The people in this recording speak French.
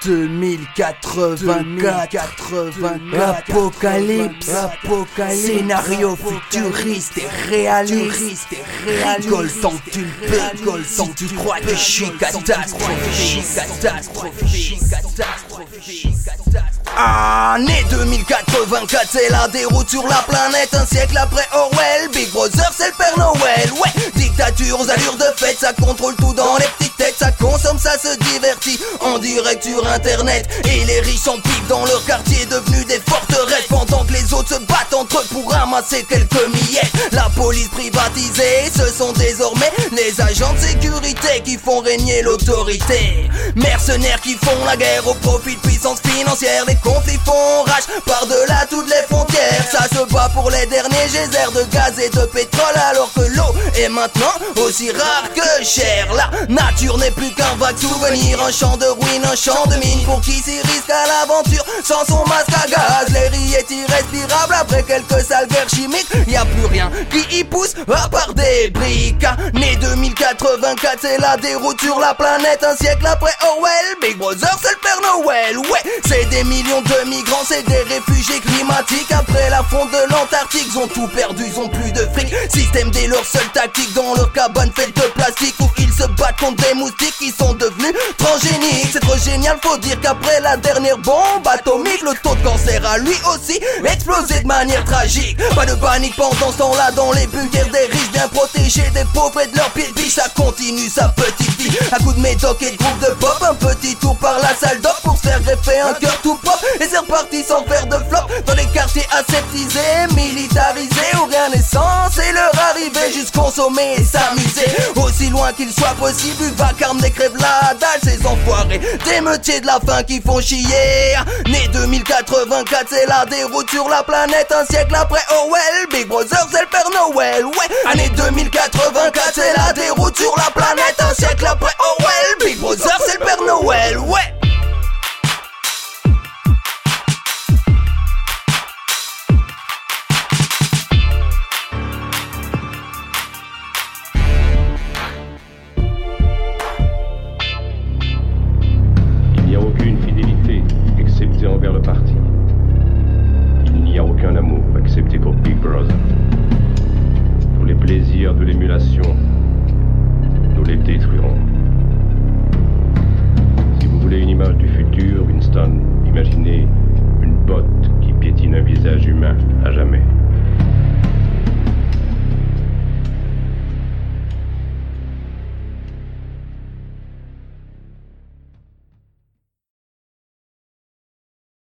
2084, apocalypse, scénario futuriste et réaliste. Rigole tant que tu le peux, si tu crois que je suis catastrophique. Année 2084, c'est la déroute sur la planète. Un siècle après Orwell, Big Brother c'est le Père Noël. Ouais, dictature aux allures de fête, ça contrôle tout dans les petites têtes. Ça consomme, ça se divertit en direct sur internet. Et les riches en piquent dans leur quartier, devenus des forteresses, pendant que les autres se battent entre eux pour ramasser quelques miettes. La police privatisée, ce sont désormais les agents de sécurité qui font régner l'autorité. Mercenaires qui font la guerre au profit de puissance financière. Les conflits font rage par-delà toutes les frontières. Ça se bat pour les derniers geysers de gaz et de pétrole, alors que l'eau est maintenant aussi rare que chère. La nature n'est plus qu'un vague souvenir, un champ de ruines, un champ de mine. Pour qui s'y risque à l'aventure sans son masque à gaz? L'air y est irrespirable après quelques sales guerres chimiques. Y a plus rien qui y pousse à part des briques. Né 2084, c'est la déroute sur la planète. Un siècle après Orwell, Big Brother c'est le Père Noël. Ouais, c'est des millions de migrants, c'est des réfugiés climatiques. Après la fonte de l'Antarctique, ils ont tout perdu, ils ont plus de fric. Système dès leur seule tactique, dans leur cabane faite de plastique, où ils se battent contre des moustiques qui sont devenus transgéniques. C'est trop génial, faut dire qu'après la dernière bombe atomique, le taux de cancer a lui aussi explosé de manière tragique. Pas de panique pendant ce temps-là, dans les bunkers des riches, bien protégés des pauvres et de leurs pieds de biche. Ça continue sa petite vie, à coups de médoc et de groupe de pop. Un petit tour par la salle d'op pour se faire greffer un cœur tout pop. Et c'est reparti sans faire de flop, dans les quartiers aseptisés, militarisés, où rien n'est censé leur arriver, juste consommer et s'amuser. Aussi loin qu'il soit possible, du vacarme des crèves la dalle. Ces enfoirés des métiers de la faim qui font chier. Né 2084, c'est la déroute sur la planète. Un siècle après Orwell, Big Brother c'est le Père Noël. Ouais, année 2084, c'est la déroute sur la planète. Un siècle après